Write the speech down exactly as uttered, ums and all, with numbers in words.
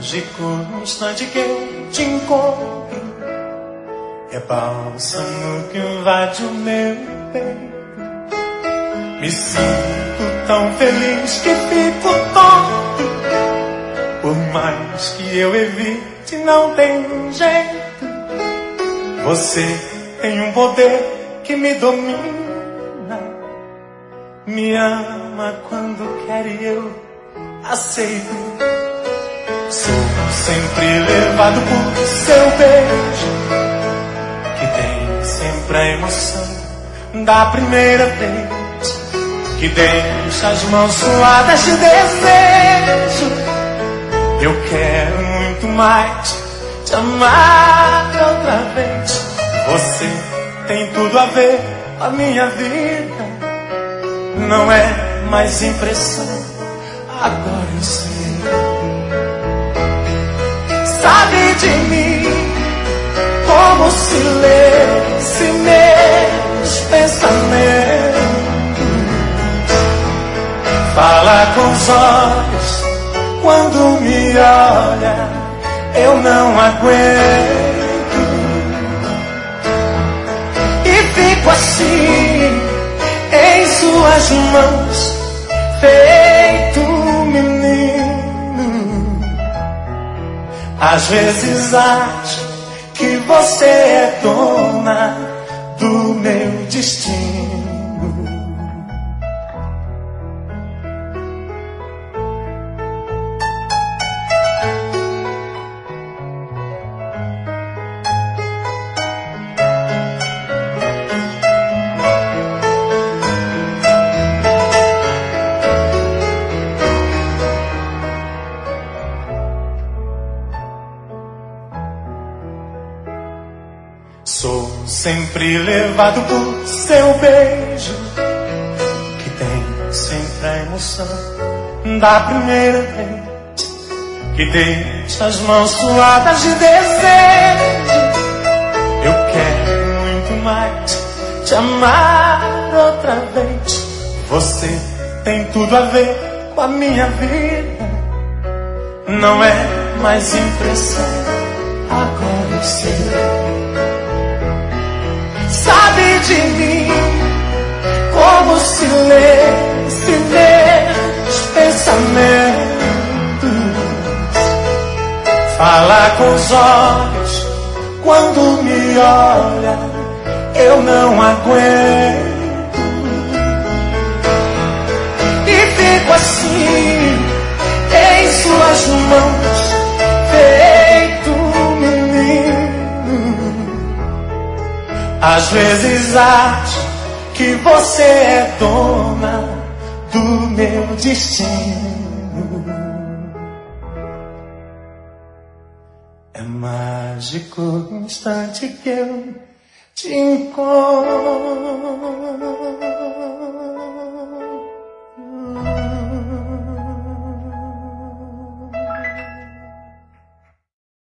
mágico no instante que eu te encontro. É bálsamo que invade o meu peito. Me sinto tão feliz que fico tonto. Por mais que eu evite, não tem jeito. Você tem um poder que me domina. Me ama quando quer e eu aceito. Sou sempre levado por seu beijo, que tem sempre a emoção da primeira vez, que deixa as mãos suadas de desejo. Eu quero muito mais te amar outra vez. Você tem tudo a ver com a minha vida. Não é mais impressão, agora eu sei. Sabe de mim como se lesse meus pensamentos. Fala com os olhos quando me olha, eu não aguento. E fico assim em suas mãos, feito menino. Às vezes acho que você é dona do meu destino. Sou sempre levado por seu beijo, que tem sempre a emoção da primeira vez, que deixa as mãos suadas de desejo. Eu quero muito mais te amar outra vez. Você tem tudo a ver com a minha vida. Não é mais impressão, agora eu sei. Sabe de mim como se lesse meus pensamentos. Fala com os olhos quando me olha, eu não aguento. E fico assim em suas mãos, feito menino. Às vezes acho que você é dona do meu destino. É mágico o instante que eu te encontro.